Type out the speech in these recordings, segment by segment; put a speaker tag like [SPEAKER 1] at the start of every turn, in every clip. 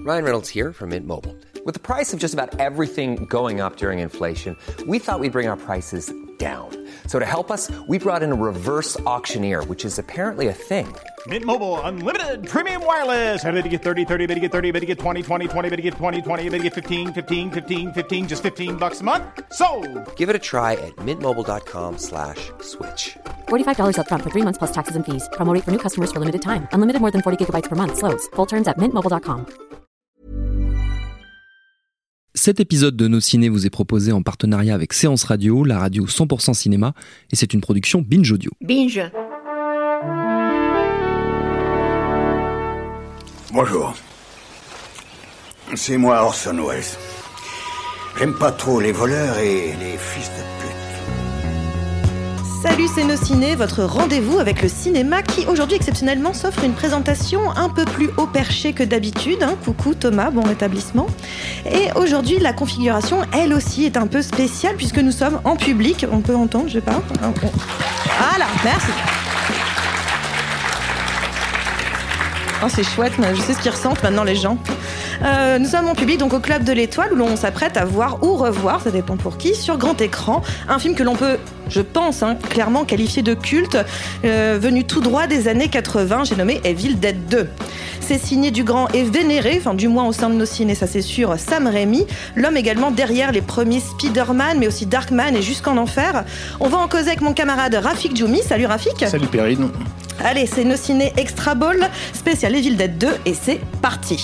[SPEAKER 1] Ryan Reynolds here from Mint Mobile. With the price of just about everything going up during inflation, we thought we'd bring our prices down. So to help us, we brought in a reverse auctioneer, which is apparently a thing.
[SPEAKER 2] Mint Mobile Unlimited Premium Wireless. How to get 30, 30, bit to get 30, bit to get 20, 20, 20, bit to get 20, 20, bit to get 15, 15, 15, 15, just $15 a month? Sold!
[SPEAKER 1] Give it a try at mintmobile.com/switch.
[SPEAKER 3] $45 up front for 3 months plus taxes and fees. Promo rate for new customers for limited time. Unlimited more than 40 gigabytes per month. Slows full terms at mintmobile.com.
[SPEAKER 4] Cet épisode de Nos Ciné vous est proposé en partenariat avec Séance Radio, la radio 100% cinéma, et c'est une production Binge Audio.
[SPEAKER 5] Binge.
[SPEAKER 6] Bonjour. C'est moi Orson Welles. J'aime pas trop les voleurs et les fils de pute.
[SPEAKER 7] Salut, c'est Nos Ciné, votre rendez-vous avec le cinéma qui aujourd'hui exceptionnellement s'offre une présentation un peu plus haut perché que d'habitude. Coucou Thomas, bon rétablissement. Et aujourd'hui, la configuration, elle aussi, est un peu spéciale puisque nous sommes en public. On peut entendre, je sais pas. Voilà, merci. Oh, c'est chouette, je sais ce qu'ils ressentent maintenant les gens. Nous sommes en public donc au Club de l'Étoile où l'on s'apprête à voir ou revoir, ça dépend pour qui, sur grand écran, un film que l'on peut, je pense, clairement qualifier de culte, venu tout droit des années 80, j'ai nommé Evil Dead 2. C'est signé du grand et vénéré, enfin du moins au sein de Nos Ciné, ça c'est sûr, Sam Raimi, l'homme également derrière les premiers Spider-Man, mais aussi Darkman et Jusqu'en Enfer. On va en causer avec mon camarade Rafik Djoumi. Salut Rafik.
[SPEAKER 8] Salut Perrine.
[SPEAKER 7] Allez, c'est Nos Ciné Extra Ball, spécial Evil Dead 2 et c'est parti.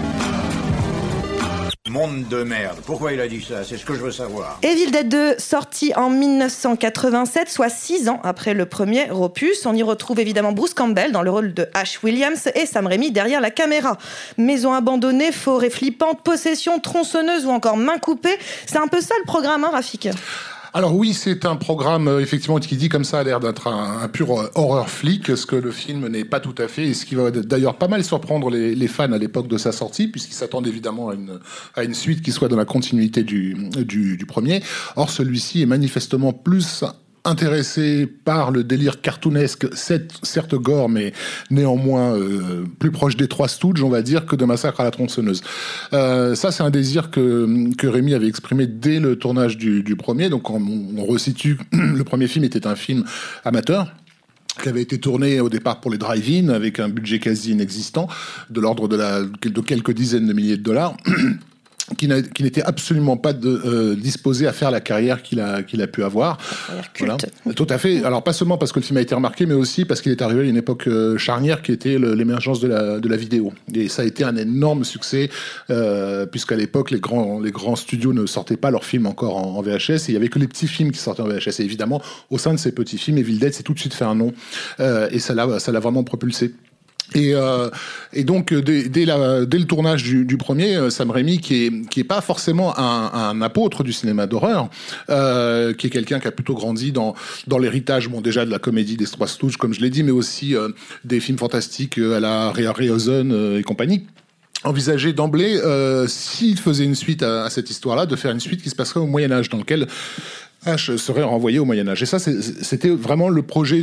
[SPEAKER 6] Monde de merde. Pourquoi il a dit ça? C'est ce que je veux savoir.
[SPEAKER 7] Evil Dead 2, sorti en 1987, soit 6 ans après le premier opus. On y retrouve évidemment Bruce Campbell dans le rôle de Ash Williams et Sam Raimi derrière la caméra. Maison abandonnée, forêt flippante, possession, tronçonneuse ou encore main coupée. C'est un peu ça le programme, Rafik?
[SPEAKER 8] Alors oui, c'est un programme effectivement qui dit comme ça a l'air d'être un pur horreur flic, ce que le film n'est pas tout à fait, et ce qui va d'ailleurs pas mal surprendre les fans à l'époque de sa sortie, puisqu'ils s'attendent évidemment à une suite qui soit dans la continuité du premier. Or celui-ci est manifestement plus intéressé par le délire cartoonesque, certes gore, mais néanmoins plus proche des Trois Stooges, on va dire, que de Massacre à la tronçonneuse. Ça, c'est un désir que Rémi avait exprimé dès le tournage du premier. Donc, on resitue, le premier film était un film amateur, qui avait été tourné au départ pour les drive-in, avec un budget quasi inexistant, de l'ordre de quelques dizaines de milliers de dollars. Qui n'était absolument pas disposé à faire la carrière qu'il a pu avoir. Voilà. Tout à fait. Alors pas seulement parce que le film a été remarqué, mais aussi parce qu'il est arrivé à une époque charnière qui était l'émergence de la vidéo. Et ça a été un énorme succès puisqu'à l'époque les grands studios ne sortaient pas leurs films encore en VHS et il y avait que les petits films qui sortaient en VHS. Et évidemment, au sein de ces petits films, Evil Dead s'est tout de suite fait un nom et ça l'a vraiment propulsé. Et donc dès le tournage du premier, Sam Raimi qui est pas forcément un apôtre du cinéma d'horreur, qui est quelqu'un qui a plutôt grandi dans l'héritage déjà de la comédie des Trois Stooges comme je l'ai dit, mais aussi des films fantastiques à la Ray Harryhausen et compagnie. Envisager d'emblée, s'il faisait une suite à cette histoire-là, de faire une suite qui se passerait au Moyen-Âge, dans lequel Ash serait renvoyé au Moyen-Âge. Et ça, c'était vraiment le projet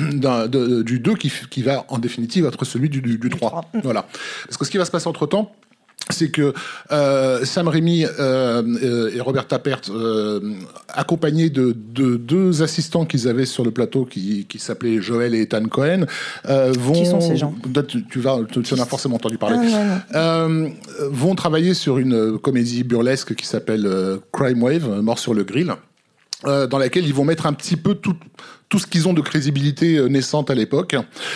[SPEAKER 8] du 2 qui va, en définitive, être celui du 3. Voilà. Parce que ce qui va se passer entre-temps, c'est que Sam Raimi et Robert Tappert, accompagnés de deux assistants qu'ils avaient sur le plateau qui s'appelaient Joel et Ethan Cohen, vont... Qui sont ces gens? Tu en as forcément entendu parler. Vont travailler sur une comédie burlesque qui s'appelle Crime Wave, Mort sur le grill, dans laquelle ils vont mettre un petit peu tout ce qu'ils ont de crédibilité naissante à l'époque,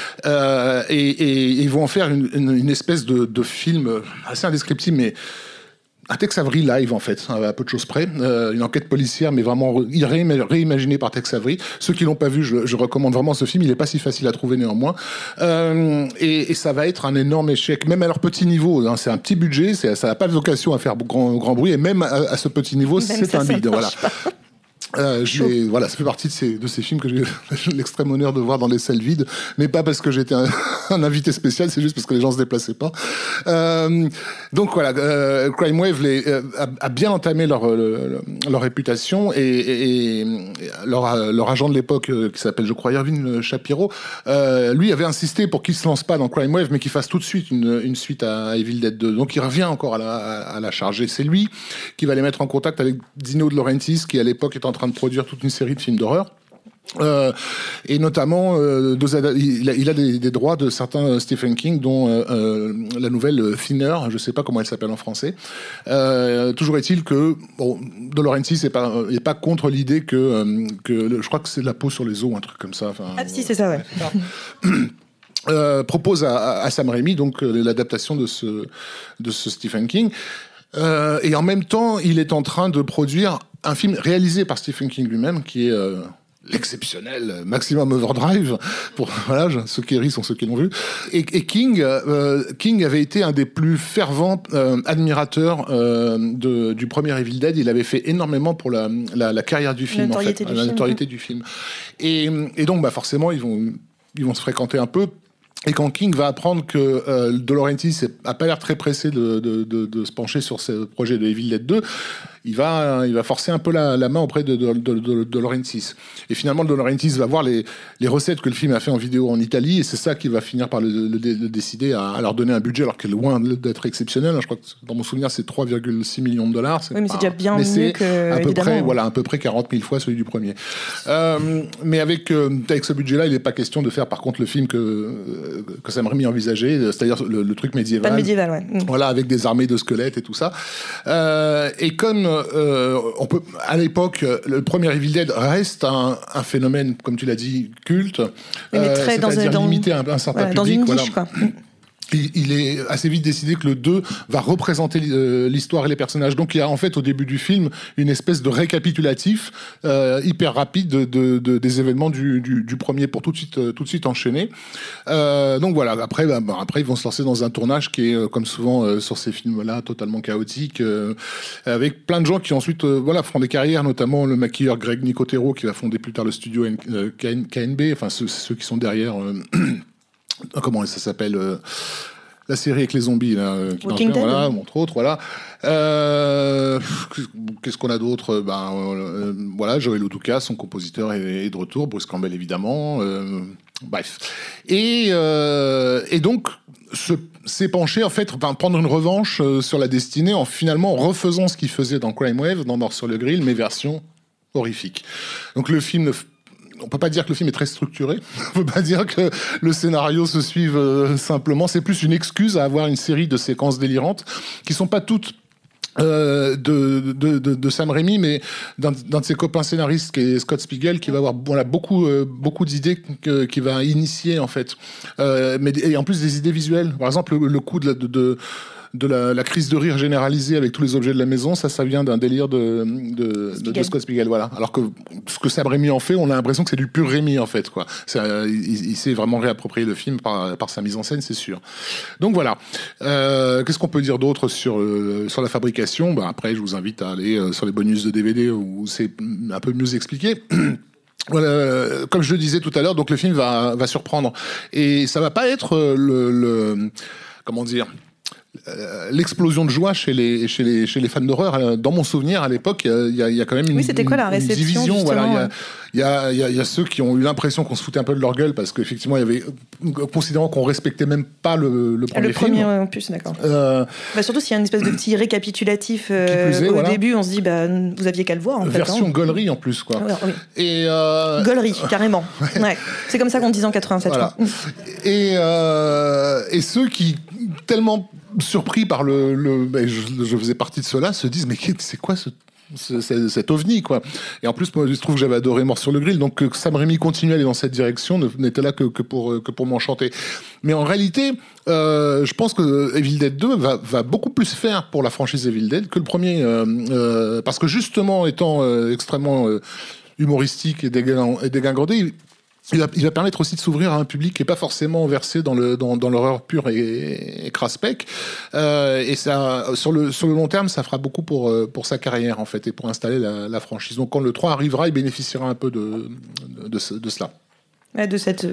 [SPEAKER 8] et ils vont en faire une espèce de film assez indescriptible, mais un Tex Avery live en fait, à peu de choses près, une enquête policière, mais vraiment réimaginée par Tex Avery. Ceux qui l'ont pas vu, je recommande vraiment ce film. Il est pas si facile à trouver néanmoins, et ça va être un énorme échec, même à leur petit niveau. Hein, c'est un petit budget, ça n'a pas de vocation à faire grand bruit, et même à ce petit niveau, c'est un bide. Voilà. Voilà, ça fait partie de ces films que j'ai l'extrême honneur de voir dans les salles vides, mais pas parce que j'étais un invité spécial, c'est juste parce que les gens se déplaçaient pas. Donc voilà, Crime Wave a bien entamé leur réputation et leur agent de l'époque, qui s'appelle, je crois, Irving Shapiro, lui avait insisté pour qu'il se lance pas dans Crime Wave, mais qu'il fasse tout de suite une suite à Evil Dead 2. Donc il revient encore à la charge. Et c'est lui qui va les mettre en contact avec Dino De Laurentiis, qui à l'époque est en train de produire toute une série de films d'horreur. Et notamment, il a des droits de certains Stephen King, dont la nouvelle Thinner, je ne sais pas comment elle s'appelle en français. Toujours est-il que De Laurentiis n'est pas contre l'idée que je crois que c'est la peau sur les os, un truc comme ça.
[SPEAKER 7] Si, c'est ça, ouais.
[SPEAKER 8] Propose à Sam Raimi donc l'adaptation de ce Stephen King. Et en même temps, il est en train de produire un film réalisé par Stephen King lui-même, qui est l'exceptionnel Maximum Overdrive. Voilà, ceux qui rient sont ceux qui l'ont vu. Et King avait été un des plus fervents admirateurs du premier Evil Dead. Il avait fait énormément pour la carrière du film, la notoriété du film. Et donc, forcément, ils vont se fréquenter un peu. Et quand King va apprendre que De Laurentiis a pas l'air très pressé de se pencher sur ce projet de Evil Dead 2, il va forcer un peu la main auprès de Laurentiis. Et finalement, De Laurentiis va voir les recettes que le film a fait en vidéo en Italie, et c'est ça qui va finir par le décider à leur donner un budget, alors qu'il est loin d'être exceptionnel. Je crois que dans mon souvenir, c'est 3,6 millions de dollars.
[SPEAKER 7] Oui, mais c'est déjà bien mieux que,
[SPEAKER 8] à peu près 40 000 fois celui du premier. Mais avec ce budget-là, il n'est pas question de faire, par contre, le film que Sam Raimi envisageait, c'est-à-dire le truc médiéval.
[SPEAKER 7] Pas le médiéval, ouais.
[SPEAKER 8] Voilà, avec des armées de squelettes et tout ça. Et comme on peut, à l'époque, le premier Evil Dead reste un phénomène, comme tu l'as dit, culte.
[SPEAKER 7] Mais très
[SPEAKER 8] limité à un certain public.
[SPEAKER 7] Dans une niche, quoi.
[SPEAKER 8] Il est assez vite décidé que le 2 va représenter l'histoire et les personnages. Donc il y a en fait au début du film une espèce de récapitulatif hyper rapide des événements du premier pour tout de suite enchaîner. Donc voilà, après ils vont se lancer dans un tournage qui est comme souvent sur ces films-là totalement chaotique, avec plein de gens qui ensuite feront des carrières, notamment le maquilleur Greg Nicotero qui va fonder plus tard le studio KNB, enfin ceux qui sont derrière comment ça s'appelle la série avec les zombies là, voilà, entre autres, voilà. Qu'est-ce qu'on a d'autre? Voilà, Joël Oduka, son compositeur, est de retour. Bruce Campbell, évidemment. Bref. Et donc, s'est penché, en fait, prendre une revanche sur la destinée en finalement refaisant ce qu'il faisait dans Crime Wave, dans Mort sur le Grill, mais version horrifique. Donc, le film on peut pas dire que le film est très structuré. On peut pas dire que le scénario se suive simplement. C'est plus une excuse à avoir une série de séquences délirantes qui sont pas toutes de Sam Raimi, mais d'un de ses copains scénaristes qui est Scott Spiegel, qui va avoir beaucoup d'idées qui va initier en fait, et en plus des idées visuelles. Par exemple, le coup de la crise de rire généralisée avec tous les objets de la maison, ça vient d'un délire de Scott Spiegel, voilà. Alors que ce que Sam Raimi en fait, on a l'impression que c'est du pur Raimi en fait, quoi. Il s'est vraiment réapproprié le film par sa mise en scène, c'est sûr. Donc voilà. Qu'est-ce qu'on peut dire d'autre sur la fabrication? Après, je vous invite à aller sur les bonus de DVD où c'est un peu mieux expliqué. Voilà, comme je le disais tout à l'heure, donc le film va surprendre, et ça va pas être comment dire, l'explosion de joie chez les fans d'horreur. Dans mon souvenir, à l'époque, il y a quand même une,
[SPEAKER 7] c'était quoi la réception,
[SPEAKER 8] division. Voilà,
[SPEAKER 7] il
[SPEAKER 8] y a ceux qui ont eu l'impression qu'on se foutait un peu de leur gueule parce qu'effectivement, il y avait, considérant qu'on respectait même pas le premier film.
[SPEAKER 7] Ouais, en plus, d'accord. Surtout s'il y a une espèce de petit récapitulatif au début, on se dit, vous aviez qu'à le voir. En
[SPEAKER 8] version
[SPEAKER 7] fait,
[SPEAKER 8] gaulerie en plus, quoi.
[SPEAKER 7] Alors, oui.
[SPEAKER 8] Et
[SPEAKER 7] gaulerie, carrément. Ouais. C'est comme ça qu'on disait en 87.
[SPEAKER 8] Voilà. Et ceux qui tellement surpris par je faisais partie de ceux-là, se disent mais c'est quoi cet ovni, quoi. Et en plus, moi, je trouve que j'avais adoré Mort sur le Grill, donc que Sam Raimi continue à aller dans cette direction n'était là que pour m'enchanter. Mais en réalité, je pense que Evil Dead 2 va beaucoup plus faire pour la franchise Evil Dead que le premier, parce que justement, étant extrêmement humoristique et dégingandé, il va permettre aussi de s'ouvrir à un public qui est pas forcément versé dans l'horreur pure et crasse-pec. Et ça, sur le long terme, ça fera beaucoup pour sa carrière, en fait, et pour installer la franchise. Donc, quand le 3 arrivera, il bénéficiera un peu de cela.
[SPEAKER 7] Ouais, du fait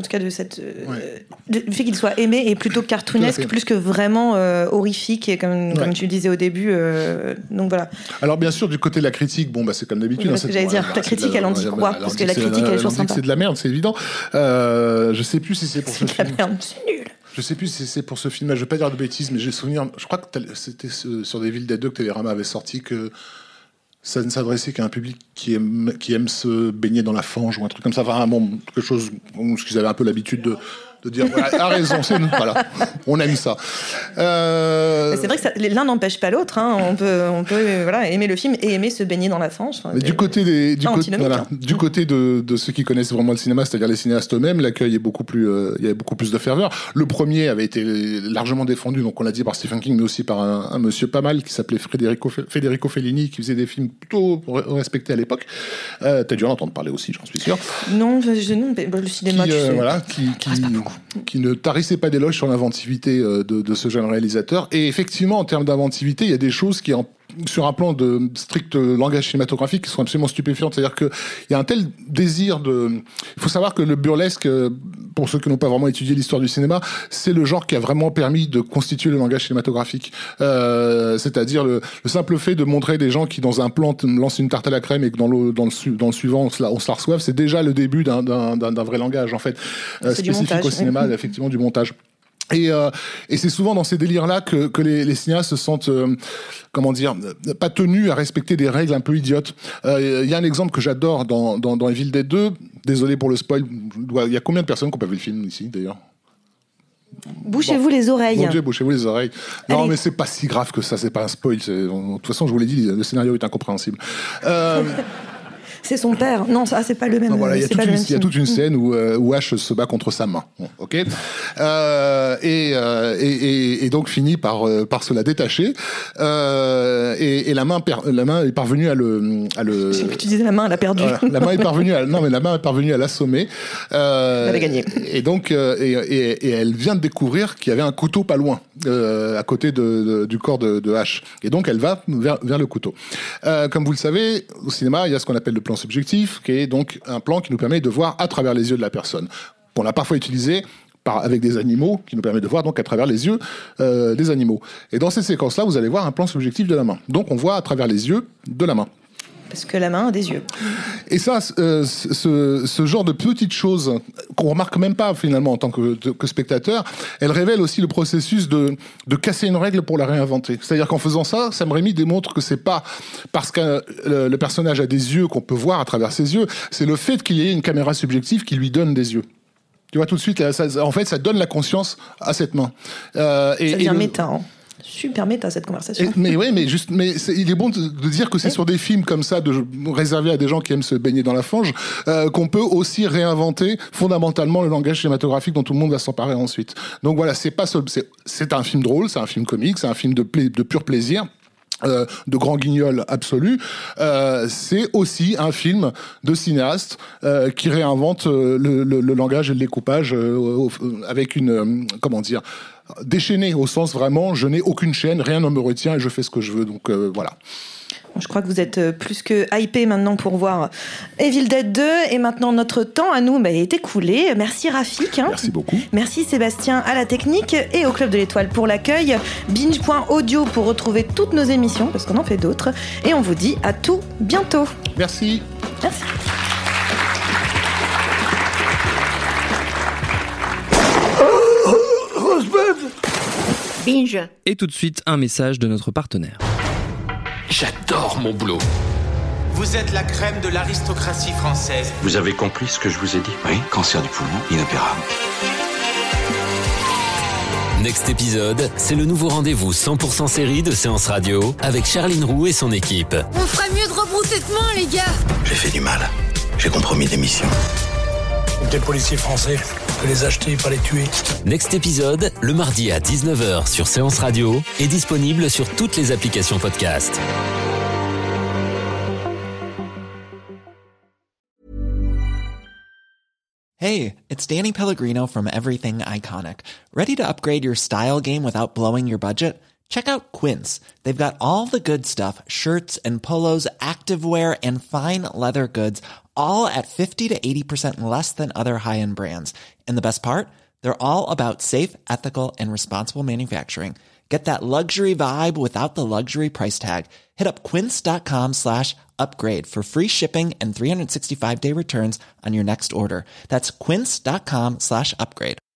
[SPEAKER 7] qu'il soit aimé et plutôt cartoonesque plus que vraiment horrifique et comme tu disais au début. Donc voilà.
[SPEAKER 8] Alors bien sûr, du côté de la critique, c'est comme d'habitude.
[SPEAKER 7] Oui, j'allais dire, la critique, elle en dit quoi ? Parce que la critique, elle est toujours sympa.
[SPEAKER 8] C'est de la merde, c'est évident. Je sais plus si c'est pour ce film.
[SPEAKER 7] C'est de la merde, c'est nul.
[SPEAKER 8] Je sais plus si c'est pour ce film-là. Je vais pas dire de bêtises, mais j'ai souvenir. Je crois que c'était sur des Evil Dead 2 que Télérama avait sorti que ça ne s'adressait qu'à un public qui aime se baigner dans la fange ou un truc comme ça. Enfin, quelque chose ce qu'ils avaient un peu l'habitude de dire. Voilà, a raison, c'est nous. Voilà, on aime ça.
[SPEAKER 7] C'est vrai que l'un n'empêche pas l'autre. Hein. On peut aimer le film et aimer se baigner dans la fange. Enfin,
[SPEAKER 8] mais du côté du côté de ceux qui connaissent vraiment le cinéma, c'est-à-dire les cinéastes eux-mêmes, l'accueil est beaucoup plus. Il y avait beaucoup plus de ferveur. Le premier avait été largement défendu, donc on l'a dit par Stephen King, mais aussi par un monsieur pas mal qui s'appelait Federico Fellini, qui faisait des films plutôt respectés à l'époque. T'as dû en entendre parler aussi, j'en suis sûr.
[SPEAKER 7] Non, le cinéma,
[SPEAKER 8] qui ne tarissait pas d'éloges sur l'inventivité de ce jeune réalisateur. Et effectivement, en termes d'inventivité, il y a des choses qui, sur un plan de strict langage cinématographique, qui sont absolument stupéfiantes. C'est-à-dire qu'il y a un tel désir de... Il faut savoir que le burlesque, pour ceux qui n'ont pas vraiment étudié l'histoire du cinéma, c'est le genre qui a vraiment permis de constituer le langage cinématographique. C'est-à-dire le simple fait de montrer des gens qui, dans un plan, lancent une tarte à la crème et que dans le suivant, on se la reçoive, c'est déjà le début d'un vrai langage, en fait. Spécifique montage, au cinéma, effectivement, du montage. Et c'est souvent dans ces délires-là que les cinéastes se sentent, pas tenus à respecter des règles un peu idiotes. Il y a un exemple que j'adore dans Evil Dead 2. Désolé pour le spoil. Il y a combien de personnes qui ont pas vu le film ici, d'ailleurs ?
[SPEAKER 7] Bouchez-vous les oreilles.
[SPEAKER 8] Mon Dieu, bouchez-vous les oreilles. Non, mais c'est pas si grave que ça. C'est pas un spoil. De toute façon, je vous l'ai dit, le scénario est incompréhensible.
[SPEAKER 7] C'est son père. Non, ça, c'est pas le même.
[SPEAKER 8] Voilà, il y a toute une scène où Ash se bat contre sa main. Bon, ok. Et donc finit par se la détacher. Et la main est parvenue à le. Je sais
[SPEAKER 7] que tu disais la main, elle a perdu.
[SPEAKER 8] Voilà, la main est parvenue à l'assommer.
[SPEAKER 7] Elle avait gagné.
[SPEAKER 8] Et donc, et elle vient de découvrir qu'il y avait un couteau pas loin, à côté du corps de Ash. Et donc, elle va vers le couteau. Comme vous le savez, au cinéma, il y a ce qu'on appelle le plan subjectif, qui est donc un plan qui nous permet de voir à travers les yeux de la personne. On l'a parfois utilisé avec des animaux, qui nous permet de voir donc à travers les yeux des animaux. Et dans cette séquence-là, vous allez voir un plan subjectif de la main. Donc on voit à travers les yeux de la main.
[SPEAKER 7] Parce que la main a des yeux.
[SPEAKER 8] Et ça, ce genre de petites choses qu'on remarque même pas finalement en tant que spectateur, elles révèlent aussi le processus de casser une règle pour la réinventer. C'est-à-dire qu'en faisant ça, Sam Raimi démontre que c'est pas parce que le personnage a des yeux qu'on peut voir à travers ses yeux, c'est le fait qu'il y ait une caméra subjective qui lui donne des yeux. Tu vois tout de suite, ça donne la conscience à cette main.
[SPEAKER 7] Ça devient méta, hein. Super méta cette conversation.
[SPEAKER 8] Mais il est bon de dire que c'est sur des films comme ça, réservés à des gens qui aiment se baigner dans la fange, qu'on peut aussi réinventer fondamentalement le langage cinématographique dont tout le monde va s'emparer ensuite. Donc voilà, c'est un film drôle, c'est un film comique, c'est un film de pur plaisir. De grand guignol absolu, c'est aussi un film de cinéaste qui réinvente le langage et le découpage avec une déchaîné au sens vraiment je n'ai aucune chaîne, rien ne me retient et je fais ce que je veux, donc voilà.
[SPEAKER 7] Je crois que vous êtes plus que hypé maintenant pour voir Evil Dead 2 et maintenant notre temps à nous est écoulé. Merci Rafik.
[SPEAKER 8] Merci beaucoup.
[SPEAKER 7] Merci Sébastien à la technique et au Club de l'Étoile pour l'accueil. Binge.audio pour retrouver toutes nos émissions parce qu'on en fait d'autres et on vous dit à tout bientôt.
[SPEAKER 8] Merci.
[SPEAKER 7] Merci.
[SPEAKER 4] Binge. Et tout de suite un message de notre partenaire.
[SPEAKER 5] J'adore mon boulot.
[SPEAKER 9] Vous êtes la crème de l'aristocratie française.
[SPEAKER 6] Vous avez compris ce que je vous ai dit ? Oui, cancer du poumon, inopérable.
[SPEAKER 5] Next épisode, c'est le nouveau rendez-vous 100% série de Séance Radio avec Charline Roux et son équipe.
[SPEAKER 10] On ferait mieux de rebrousser de main, les gars.
[SPEAKER 6] J'ai fait du mal. J'ai compromis des missions.
[SPEAKER 11] Des policiers français, faut les acheter, pas les tuer.
[SPEAKER 5] Next épisode, le mardi à 19h sur Séance Radio, est disponible sur toutes les applications podcast.
[SPEAKER 12] Hey, it's Danny Pellegrino from Everything Iconic. Ready to upgrade your style game without blowing your budget? Check out Quince. They've got all the good stuff, shirts and polos, activewear, and fine leather goods, all at 50 to 80% less than other high-end brands. And the best part? They're all about safe, ethical, and responsible manufacturing. Get that luxury vibe without the luxury price tag. Hit up quince.com/upgrade for free shipping and 365-day returns on your next order. That's quince.com/upgrade.